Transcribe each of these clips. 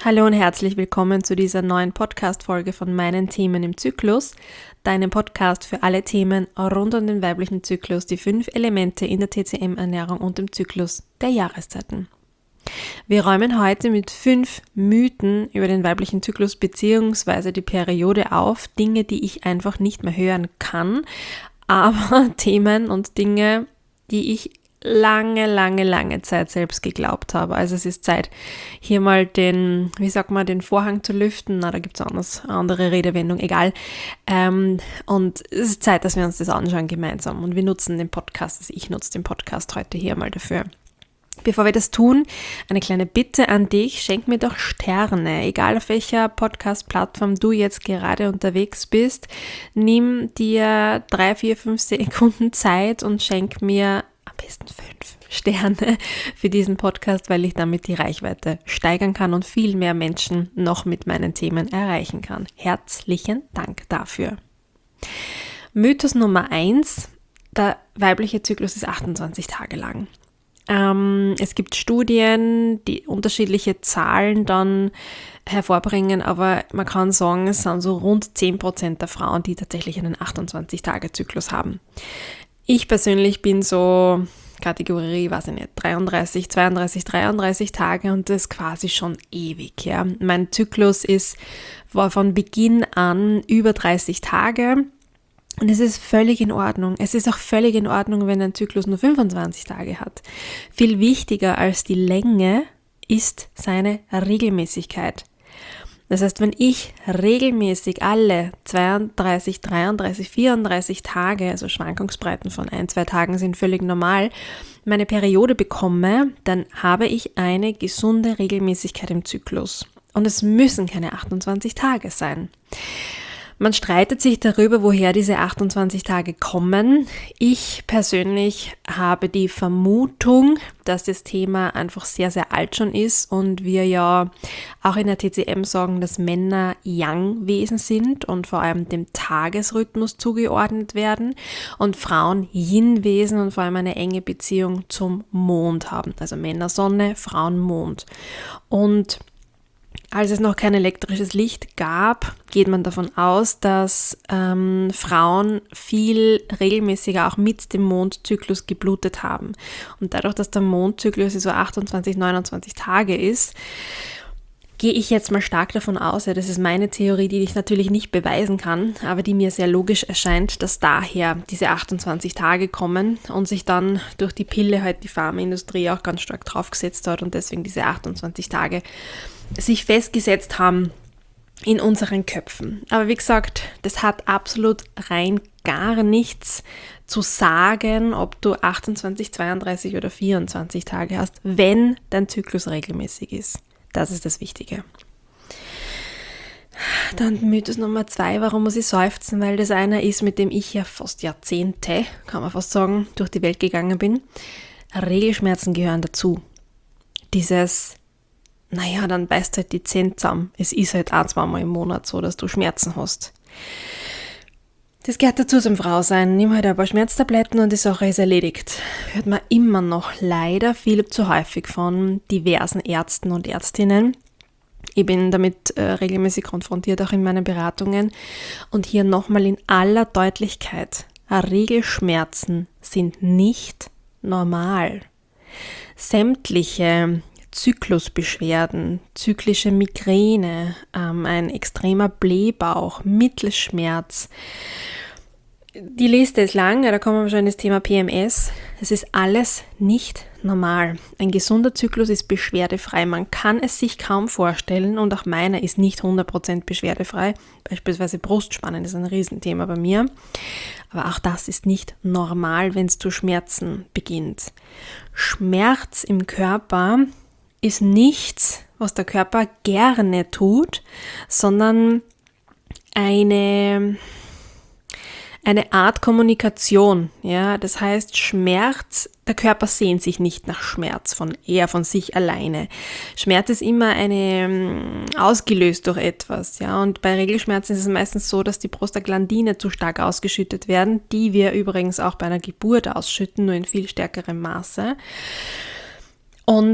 Hallo und herzlich willkommen zu dieser neuen Podcast-Folge von meinen Themen im Zyklus, deinem Podcast für alle Themen rund um den weiblichen Zyklus, die 5 Elemente in der TCM-Ernährung und im Zyklus der Jahreszeiten. Wir räumen heute mit 5 Mythen über den weiblichen Zyklus bzw. die Periode auf, Dinge, die ich einfach nicht mehr hören kann, aber Themen und Dinge, die ich lange Zeit selbst geglaubt habe. Also es ist Zeit, hier mal den Vorhang zu lüften. Da gibt es andere Redewendung, egal. Und es ist Zeit, dass wir uns das anschauen gemeinsam. Und wir nutzen den Podcast, also ich nutze den Podcast heute hier mal dafür. Bevor wir das tun, eine kleine Bitte an dich, schenk mir doch Sterne, egal auf welcher Podcast-Plattform du jetzt gerade unterwegs bist. Nimm dir 3, 4, 5 Sekunden Zeit und schenk mir am besten 5 Sterne für diesen Podcast, weil ich damit die Reichweite steigern kann und viel mehr Menschen noch mit meinen Themen erreichen kann. Herzlichen Dank dafür. Mythos Nummer 1, der weibliche Zyklus ist 28 Tage lang. Es gibt Studien, die unterschiedliche Zahlen dann hervorbringen, aber man kann sagen, es sind so rund 10% der Frauen, die tatsächlich einen 28-Tage-Zyklus haben. Ich persönlich bin so Kategorie, 33, 32, 33 Tage und das quasi schon ewig. Ja. Mein Zyklus war von Beginn an über 30 Tage. Und es ist völlig in Ordnung. Es ist auch völlig in Ordnung, wenn ein Zyklus nur 25 Tage hat. Viel wichtiger als die Länge ist seine Regelmäßigkeit. Das heißt, wenn ich regelmäßig alle 32, 33, 34 Tage, also Schwankungsbreiten von 1, 2 Tagen sind völlig normal, meine Periode bekomme, dann habe ich eine gesunde Regelmäßigkeit im Zyklus. Und es müssen keine 28 Tage sein. Man streitet sich darüber, woher diese 28 Tage kommen. Ich persönlich habe die Vermutung, dass das Thema einfach sehr, sehr alt schon ist und wir ja auch in der TCM sagen, dass Männer Yang-Wesen sind und vor allem dem Tagesrhythmus zugeordnet werden und Frauen Yin-Wesen und vor allem eine enge Beziehung zum Mond haben. Also Männer Sonne, Frauen Mond. Und als es noch kein elektrisches Licht gab, geht man davon aus, dass Frauen viel regelmäßiger auch mit dem Mondzyklus geblutet haben. Und dadurch, dass der Mondzyklus so 28, 29 Tage ist, gehe ich jetzt mal stark davon aus, ja, das ist meine Theorie, die ich natürlich nicht beweisen kann, aber die mir sehr logisch erscheint, dass daher diese 28 Tage kommen und sich dann durch die Pille halt die Pharmaindustrie auch ganz stark draufgesetzt hat und deswegen diese 28 Tage sich festgesetzt haben in unseren Köpfen. Aber wie gesagt, das hat absolut rein gar nichts zu sagen, ob du 28, 32 oder 24 Tage hast, wenn dein Zyklus regelmäßig ist. Das ist das Wichtige. Dann Mythos Nummer 2, warum muss ich seufzen? Weil das einer ist, mit dem ich ja fast Jahrzehnte, kann man fast sagen, durch die Welt gegangen bin. Regelschmerzen gehören dazu. Dann beißt halt die Zähne zusammen. Es ist halt 1-2 Mal im Monat so, dass du Schmerzen hast. Das gehört dazu zum Frausein. Nimm halt ein paar Schmerztabletten und die Sache ist erledigt. Hört man immer noch leider viel zu häufig von diversen Ärzten und Ärztinnen. Ich bin damit regelmäßig konfrontiert, auch in meinen Beratungen. Und hier nochmal in aller Deutlichkeit, Regelschmerzen sind nicht normal. Sämtliche Zyklusbeschwerden, zyklische Migräne, ein extremer Blähbauch, Mittelschmerz. Die Liste ist lang, da kommen wir schon ins Thema PMS. Es ist alles nicht normal. Ein gesunder Zyklus ist beschwerdefrei. Man kann es sich kaum vorstellen und auch meiner ist nicht 100% beschwerdefrei. Beispielsweise Brustspannen ist ein Riesenthema bei mir. Aber auch das ist nicht normal, wenn es zu Schmerzen beginnt. Schmerz im Körper ist nichts, was der Körper gerne tut, sondern eine Art Kommunikation. Ja? Das heißt, Schmerz, der Körper sehnt sich nicht nach Schmerz, eher von sich alleine. Schmerz ist immer ausgelöst durch etwas. Ja? Und bei Regelschmerzen ist es meistens so, dass die Prostaglandine zu stark ausgeschüttet werden, die wir übrigens auch bei einer Geburt ausschütten, nur in viel stärkerem Maße. Und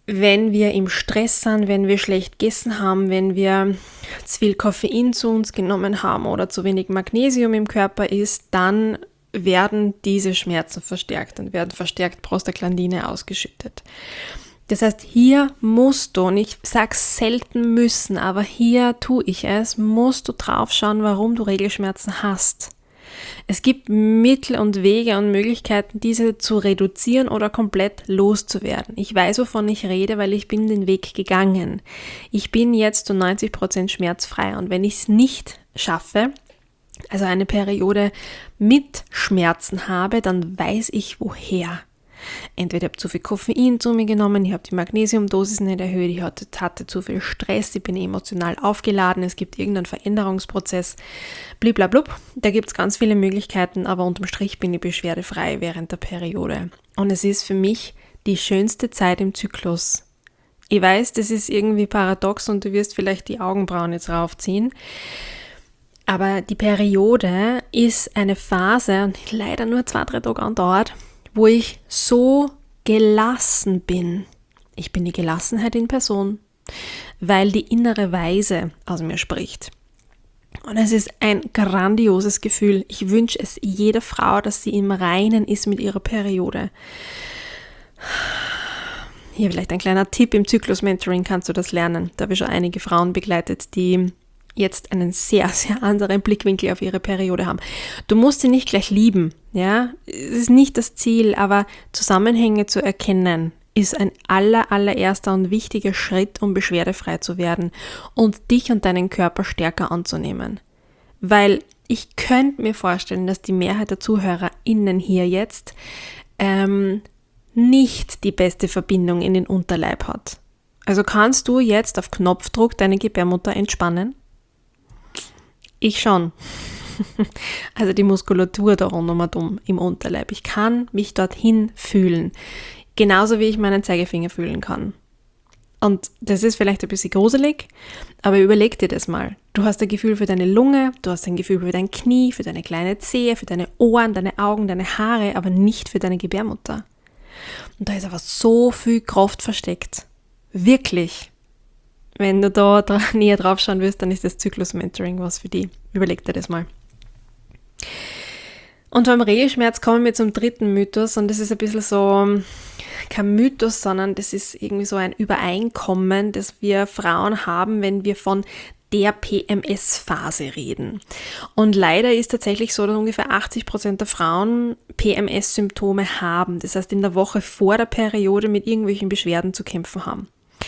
wenn wir im Stress sind, wenn wir schlecht gegessen haben, wenn wir zu viel Koffein zu uns genommen haben oder zu wenig Magnesium im Körper ist, dann werden diese Schmerzen verstärkt und werden verstärkt Prostaglandine ausgeschüttet. Das heißt, hier musst du, und ich sage selten müssen, aber hier tue ich es, musst du drauf schauen, warum du Regelschmerzen hast. Es gibt Mittel und Wege und Möglichkeiten, diese zu reduzieren oder komplett loszuwerden. Ich weiß, wovon ich rede, weil ich bin den Weg gegangen. Ich bin jetzt zu 90% schmerzfrei und wenn ich es nicht schaffe, also eine Periode mit Schmerzen habe, dann weiß ich woher. Entweder ich habe zu viel Koffein zu mir genommen, ich habe die Magnesiumdosis nicht erhöht, ich hatte zu viel Stress, ich bin emotional aufgeladen, es gibt irgendeinen Veränderungsprozess, bliblablub. Da gibt es ganz viele Möglichkeiten, aber unterm Strich bin ich beschwerdefrei während der Periode. Und es ist für mich die schönste Zeit im Zyklus. Ich weiß, das ist irgendwie paradox und du wirst vielleicht die Augenbrauen jetzt raufziehen, aber die Periode ist eine Phase, und leider nur 2-3 Tage andauert, wo ich so gelassen bin. Ich bin die Gelassenheit in Person, weil die innere Weise aus mir spricht. Und es ist ein grandioses Gefühl. Ich wünsche es jeder Frau, dass sie im Reinen ist mit ihrer Periode. Hier vielleicht ein kleiner Tipp, im Zyklus-Mentoring kannst du das lernen. Da habe ich schon einige Frauen begleitet, die jetzt einen sehr, sehr anderen Blickwinkel auf ihre Periode haben. Du musst sie nicht gleich lieben, ja, es ist nicht das Ziel, aber Zusammenhänge zu erkennen, ist ein allererster und wichtiger Schritt, um beschwerdefrei zu werden und dich und deinen Körper stärker anzunehmen. Weil ich könnte mir vorstellen, dass die Mehrheit der ZuhörerInnen hier jetzt nicht die beste Verbindung in den Unterleib hat. Also kannst du jetzt auf Knopfdruck deine Gebärmutter entspannen? Ich schon. Also die Muskulatur da rundum im Unterleib. Ich kann mich dorthin fühlen. Genauso wie ich meinen Zeigefinger fühlen kann. Und das ist vielleicht ein bisschen gruselig, aber überleg dir das mal. Du hast ein Gefühl für deine Lunge, du hast ein Gefühl für dein Knie, für deine kleine Zehe, für deine Ohren, deine Augen, deine Haare, aber nicht für deine Gebärmutter. Und da ist aber so viel Kraft versteckt. Wirklich. Wenn du da näher drauf schauen willst, dann ist das Zyklus-Mentoring was für die. Überleg dir das mal. Und beim Regelschmerz kommen wir zum dritten Mythos und das ist ein bisschen so kein Mythos, sondern das ist irgendwie so ein Übereinkommen, das wir Frauen haben, wenn wir von der PMS-Phase reden. Und leider ist tatsächlich so, dass ungefähr 80% der Frauen PMS-Symptome haben. Das heißt, in der Woche vor der Periode mit irgendwelchen Beschwerden zu kämpfen haben.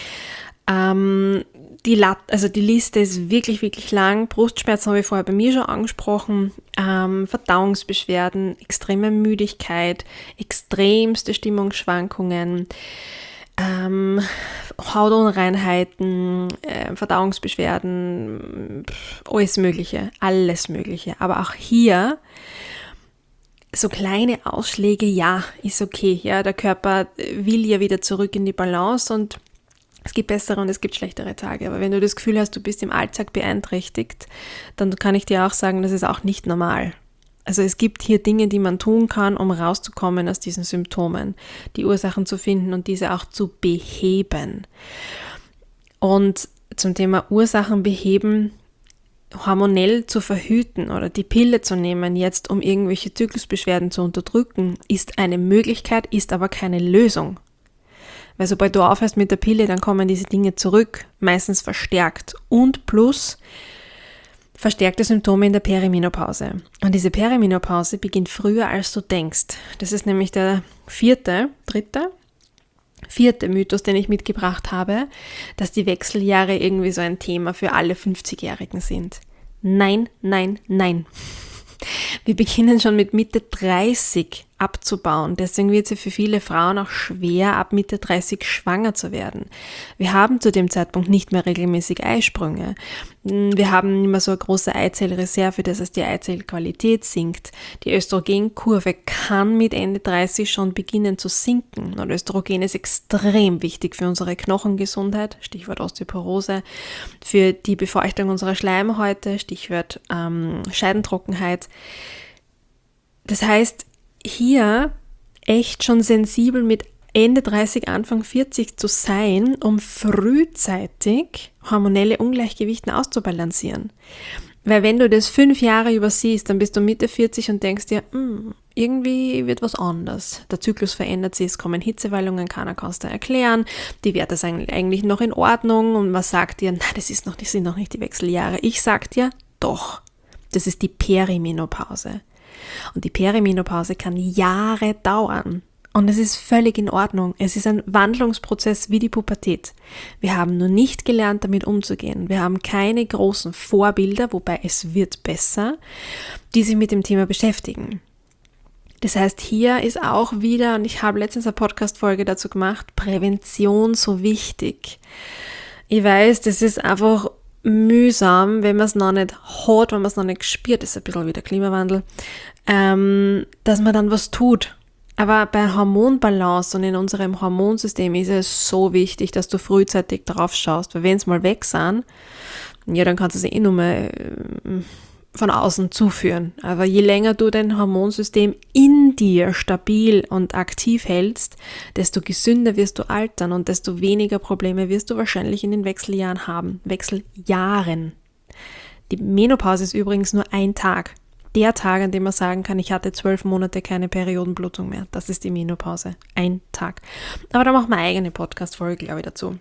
Die Liste ist wirklich, wirklich lang. Brustschmerzen habe ich vorher bei mir schon angesprochen. Verdauungsbeschwerden, extreme Müdigkeit, extremste Stimmungsschwankungen, Hautunreinheiten, Verdauungsbeschwerden, alles Mögliche. Aber auch hier so kleine Ausschläge, ja, ist okay. Ja, der Körper will ja wieder zurück in die Balance und es gibt bessere und es gibt schlechtere Tage, aber wenn du das Gefühl hast, du bist im Alltag beeinträchtigt, dann kann ich dir auch sagen, das ist auch nicht normal. Also es gibt hier Dinge, die man tun kann, um rauszukommen aus diesen Symptomen, die Ursachen zu finden und diese auch zu beheben. Und zum Thema Ursachen beheben, hormonell zu verhüten oder die Pille zu nehmen, jetzt um irgendwelche Zyklusbeschwerden zu unterdrücken, ist eine Möglichkeit, ist aber keine Lösung. Weil sobald du aufhörst mit der Pille, dann kommen diese Dinge zurück, meistens verstärkt und plus verstärkte Symptome in der Perimenopause. Und diese Perimenopause beginnt früher, als du denkst. Das ist nämlich der vierte Mythos, den ich mitgebracht habe, dass die Wechseljahre irgendwie so ein Thema für alle 50-Jährigen sind. Nein. Wir beginnen schon mit Mitte 30 abzubauen. Deswegen wird es für viele Frauen auch schwer, ab Mitte 30 schwanger zu werden. Wir haben zu dem Zeitpunkt nicht mehr regelmäßig Eisprünge. Wir haben nicht mehr so eine große Eizellreserve, das heißt, die Eizellqualität sinkt. Die Östrogenkurve kann mit Ende 30 schon beginnen zu sinken. Und Östrogen ist extrem wichtig für unsere Knochengesundheit, Stichwort Osteoporose, für die Befeuchtung unserer Schleimhäute, Stichwort Scheidentrockenheit. Das heißt, hier echt schon sensibel mit Ende 30, Anfang 40 zu sein, um frühzeitig hormonelle Ungleichgewichte auszubalancieren. Weil wenn du das 5 Jahre übersiehst, dann bist du Mitte 40 und denkst dir, irgendwie wird was anders. Der Zyklus verändert sich, es kommen Hitzewallungen, keiner kann es dir erklären, die Werte sind eigentlich noch in Ordnung und man sagt dir, das sind noch nicht die Wechseljahre. Ich sag dir, doch, das ist die Perimenopause. Und die Perimenopause kann Jahre dauern. Und es ist völlig in Ordnung. Es ist ein Wandlungsprozess wie die Pubertät. Wir haben nur nicht gelernt, damit umzugehen. Wir haben keine großen Vorbilder, wobei es wird besser, die sich mit dem Thema beschäftigen. Das heißt, hier ist auch wieder, und ich habe letztens eine Podcast-Folge dazu gemacht, Prävention so wichtig. Ich weiß, das ist einfach mühsam, wenn man es noch nicht hat, wenn man es noch nicht gespürt, das ist ein bisschen wie der Klimawandel, dass man dann was tut. Aber bei Hormonbalance und in unserem Hormonsystem ist es so wichtig, dass du frühzeitig drauf schaust, weil wenn es mal weg sind, ja, dann kannst du es nur mal von außen zuführen. Aber je länger du dein Hormonsystem in dir stabil und aktiv hältst, desto gesünder wirst du altern und desto weniger Probleme wirst du wahrscheinlich in den Wechseljahren haben. Wechseljahren. Die Menopause ist übrigens nur ein Tag. Der Tag, an dem man sagen kann, ich hatte 12 Monate keine Periodenblutung mehr. Das ist die Menopause. Ein Tag. Aber da machen wir eine eigene Podcast-Folge, glaube ich, dazu.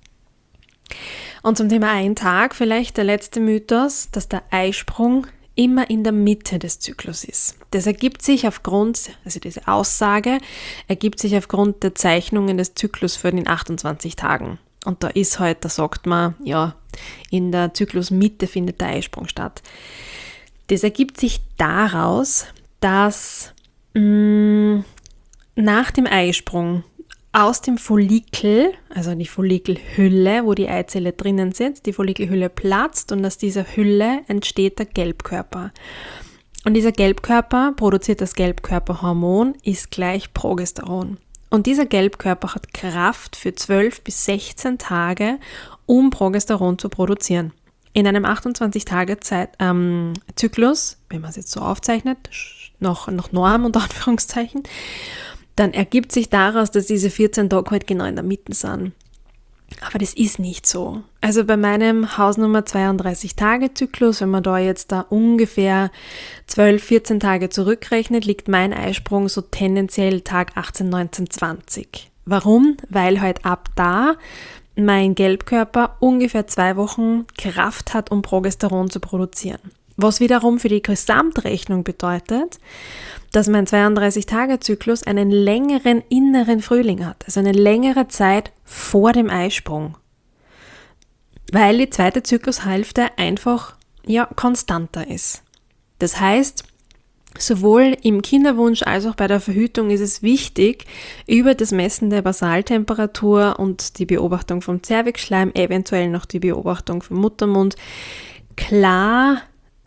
Und zum Thema ein Tag vielleicht der letzte Mythos, dass der Eisprung immer in der Mitte des Zyklus ist. Das ergibt sich diese Aussage ergibt sich aufgrund der Zeichnungen des Zyklus für den 28 Tagen. Und da sagt man, ja, in der Zyklusmitte findet der Eisprung statt. Das ergibt sich daraus, dass nach dem Eisprung aus dem Follikel, also die Follikelhülle, wo die Eizelle drinnen sitzt, die Follikelhülle platzt und aus dieser Hülle entsteht der Gelbkörper. Und dieser Gelbkörper produziert das Gelbkörperhormon, ist gleich Progesteron. Und dieser Gelbkörper hat Kraft für 12 bis 16 Tage, um Progesteron zu produzieren. In einem 28-Tage-Zyklus, wenn man es jetzt so aufzeichnet, noch Norm unter Anführungszeichen, dann ergibt sich daraus, dass diese 14 Tage halt genau in der Mitte sind. Aber das ist nicht so. Also bei meinem Hausnummer 32-Tage-Zyklus, wenn man da jetzt ungefähr 12, 14 Tage zurückrechnet, liegt mein Eisprung so tendenziell Tag 18, 19, 20. Warum? Weil halt ab da mein Gelbkörper ungefähr 2 Wochen Kraft hat, um Progesteron zu produzieren. Was wiederum für die Gesamtrechnung bedeutet, dass mein 32-Tage-Zyklus einen längeren inneren Frühling hat, also eine längere Zeit vor dem Eisprung, weil die zweite Zyklushälfte einfach konstanter ist. Das heißt, sowohl im Kinderwunsch als auch bei der Verhütung ist es wichtig, über das Messen der Basaltemperatur und die Beobachtung vom Zervixschleim, eventuell noch die Beobachtung vom Muttermund, klar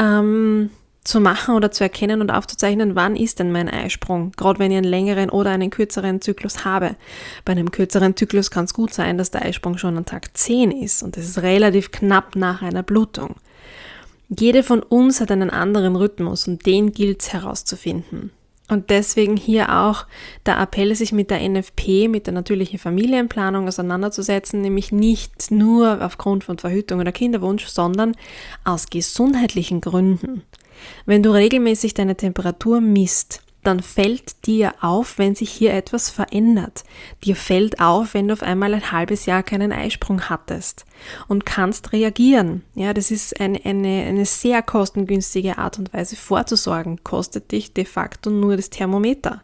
zu machen oder zu erkennen und aufzuzeichnen, wann ist denn mein Eisprung, gerade wenn ich einen längeren oder einen kürzeren Zyklus habe. Bei einem kürzeren Zyklus kann es gut sein, dass der Eisprung schon an Tag 10 ist und das ist relativ knapp nach einer Blutung. Jede von uns hat einen anderen Rhythmus und den gilt es herauszufinden. Und deswegen hier auch der Appell, sich mit der NFP, mit der natürlichen Familienplanung auseinanderzusetzen, nämlich nicht nur aufgrund von Verhütung oder Kinderwunsch, sondern aus gesundheitlichen Gründen. Wenn du regelmäßig deine Temperatur misst, dann fällt dir auf, wenn sich hier etwas verändert. Dir fällt auf, wenn du auf einmal ein halbes Jahr keinen Eisprung hattest und kannst reagieren. Ja, das ist eine sehr kostengünstige Art und Weise vorzusorgen. Kostet dich de facto nur das Thermometer.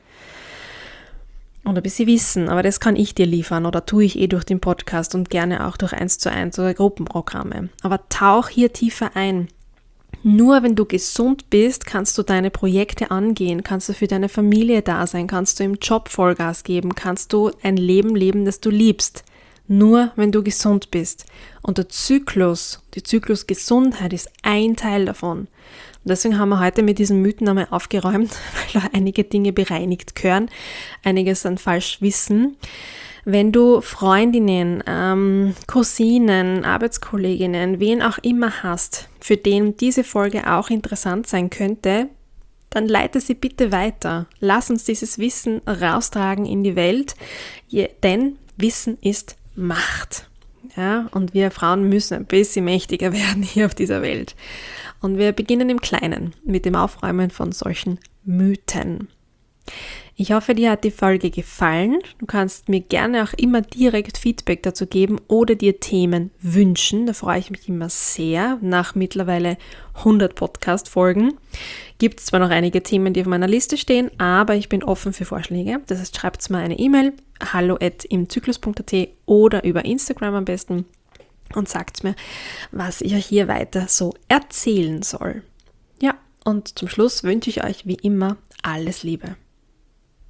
Und ein bisschen Wissen, aber das kann ich dir liefern oder tue ich durch den Podcast und gerne auch durch 1:1 oder Gruppenprogramme. Aber tauch hier tiefer ein. Nur wenn du gesund bist, kannst du deine Projekte angehen, kannst du für deine Familie da sein, kannst du im Job Vollgas geben, kannst du ein Leben leben, das du liebst. Nur wenn du gesund bist. Und der Zyklus, die Zyklusgesundheit ist ein Teil davon. Und deswegen haben wir heute mit diesen Mythen einmal aufgeräumt, weil da einige Dinge bereinigt gehören, einiges an Falschwissen. Wenn du Freundinnen, Cousinen, Arbeitskolleginnen, wen auch immer hast, für den diese Folge auch interessant sein könnte, dann leite sie bitte weiter. Lass uns dieses Wissen raustragen in die Welt, denn Wissen ist Macht. Ja, und wir Frauen müssen ein bisschen mächtiger werden hier auf dieser Welt. Und wir beginnen im Kleinen mit dem Aufräumen von solchen Mythen. Ich hoffe, dir hat die Folge gefallen. Du kannst mir gerne auch immer direkt Feedback dazu geben oder dir Themen wünschen. Da freue ich mich immer sehr. Nach mittlerweile 100 Podcast-Folgen gibt es zwar noch einige Themen, die auf meiner Liste stehen, aber ich bin offen für Vorschläge. Das heißt, schreibt mir eine E-Mail, hallo@imzyklus.at oder über Instagram am besten und sagt mir, was ich euch hier weiter so erzählen soll. Ja, und zum Schluss wünsche ich euch wie immer alles Liebe.